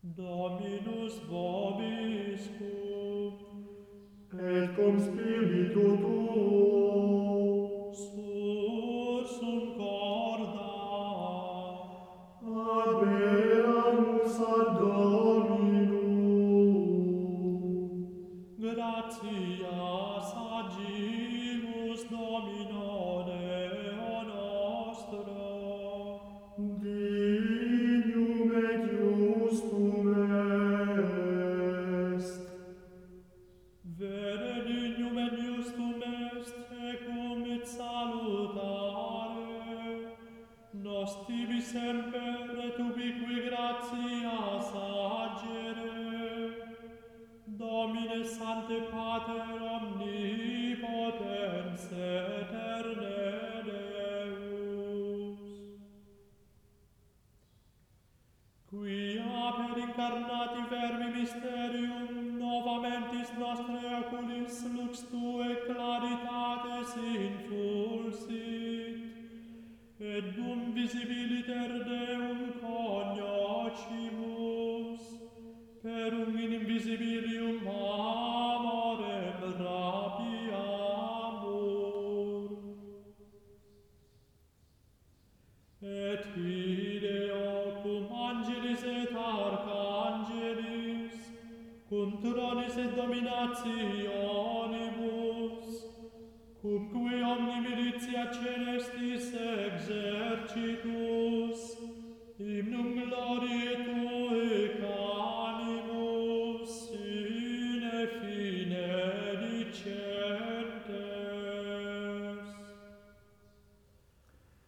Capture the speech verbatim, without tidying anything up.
Dominus vobiscum, et cum spiritu tuo, sursum corda, habeamus ad Dominum. gratias agimus Domino Deo nostro, Dignum et justum est. vere dignum et justum est, ecum et salutare, nos tibi semper et ubiqui gratias agere, Domine Sancte Pater omnipotens eterne Deus, quia per incarnati verbi mysterium novamentis nostre oculis lux tue claritates infulsit, et dum visibiliter Deum cognoscimus, per un invisibilium amorem rapiamur. Et ideo cum angelis et archangelis, cum tronis et dominationibus, cumque omni militia celestis exercitus, hymnum gloriae